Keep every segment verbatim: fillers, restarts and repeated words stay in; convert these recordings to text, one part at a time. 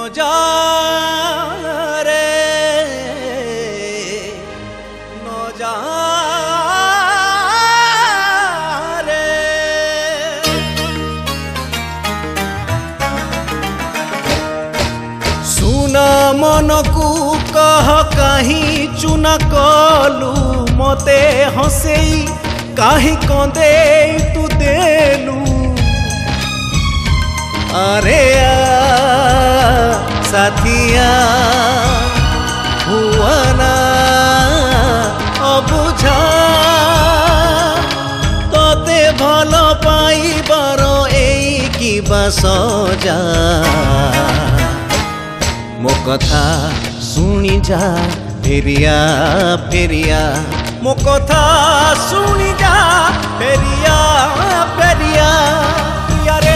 जा रे न जा रे सुना मन को कह कहीं चुना कलू मते हसेई कहीं कंदे तू देलू अरे साथिया हुआ ना अबुझा तोते भल पाइबार एई कि सजा मो कथा सुनी जा फेरिया फेरिया मो कथा सुनी जा फेरिया फेरिया यारे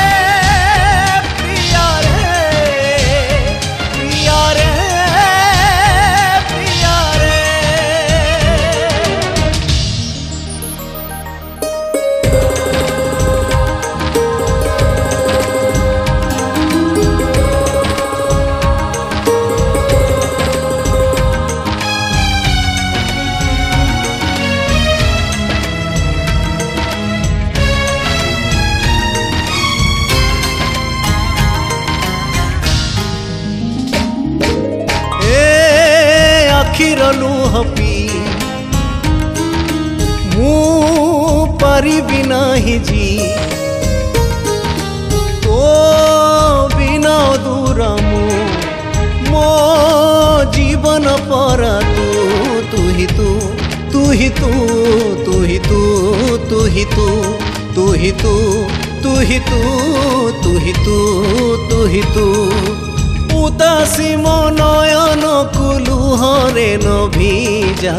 आखिर लुह पी मु पारिबी नहीं जी तो बिना दूर मु मो जीवन पर तू तू ही तू तू ही तू तू ही तू तू ही तू तू ही तू तू ही तू तू ही तू तू ही तू उदासी मनयन कुलुहरे न भीजा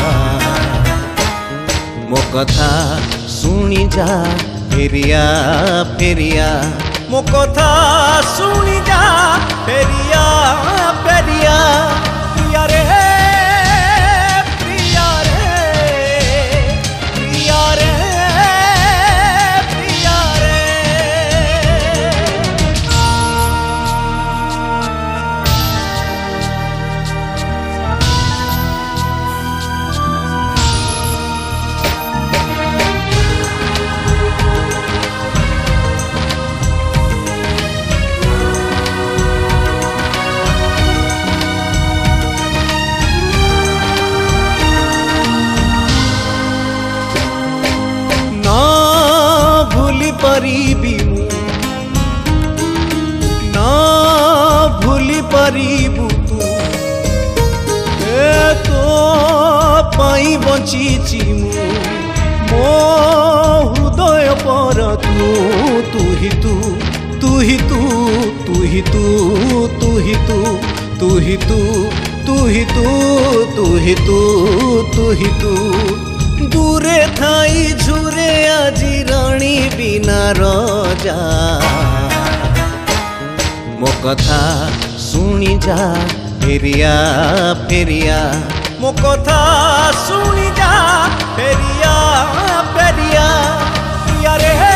मो कथा सुनी जा फेरिया फेरिया मो कथा सुनी जा फेरिया फेरिया प्रिया रे प्रिया रे प्रिया रे प्रिया रे परिबी ना भूली परिबू तू ए तो पाई बंची मु मो हृदय पर तू तू ही तू तू ही तू तू ही तू तू ही तू तू ही तू तू ही तू तू ही तू तू ही तू दूरे थाई झुरे आजी रानी बिना रजा मो कथा सुनी जा फेरिया फेरिया मो कथा सुनी जा फेरिया फेरिया यारे